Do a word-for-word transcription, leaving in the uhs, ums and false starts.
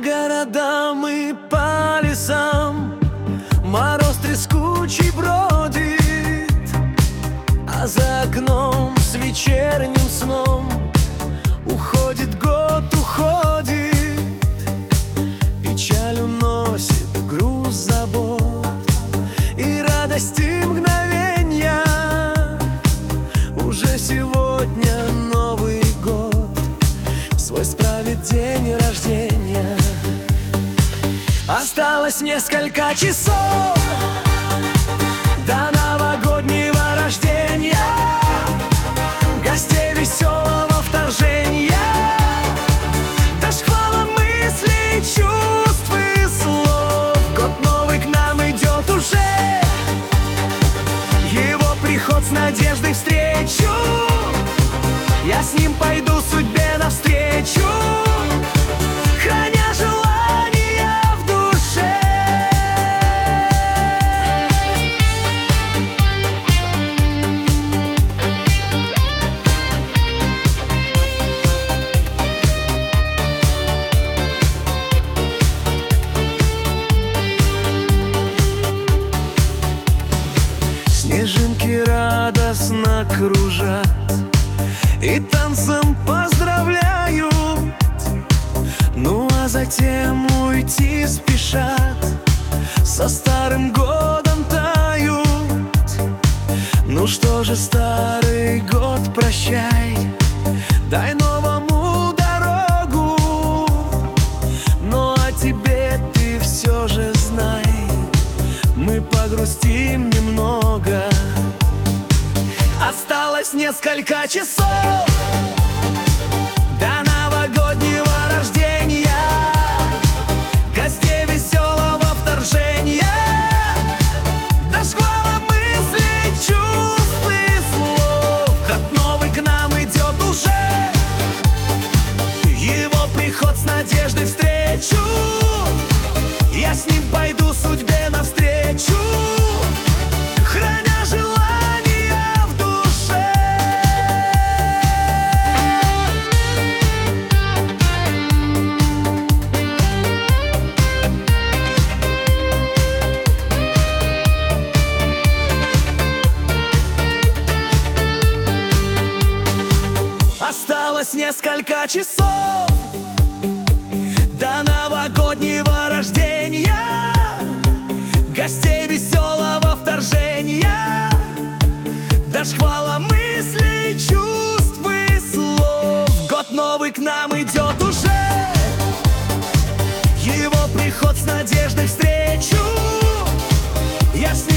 городам и по лесам мороз трескучий бродит, а за окном с вечерним сном уходит год, уходит. Печаль уносит груз забот и радости мгновенья. Уже сегодня Новый год свой справит день рождения. Осталось несколько часов до новогоднего рождения, гостей веселого вторжения, до шквала мыслей, чувств и слов. Год новый к нам идет уже, его приход с надеждой встречу. Я с ним пойду судьбе навстречу, храня желания в душе. Снежинки радостно кружат и танцем поздравляют, ну а затем уйти спешат, со старым годом тают. Ну что же, старый год, прощай, дай новому дорогу. Ну а тебе ты все же знай, мы погрустим немного. Осталось несколько часов до новогоднего рождения, гостей веселого вторжения, до шквала мыслей, чувств и слов. Год новый к нам идет уже, его приход с надеждой встречу. Я с ним пойду судьбе навстречу, храня желания в душе. Осталось несколько часов до новогоднего рождения, гостей веселого вторжения, до шквала мыслей, чувств и слов. Год новый к нам идет уже, его приход с надеждой встречу. Я с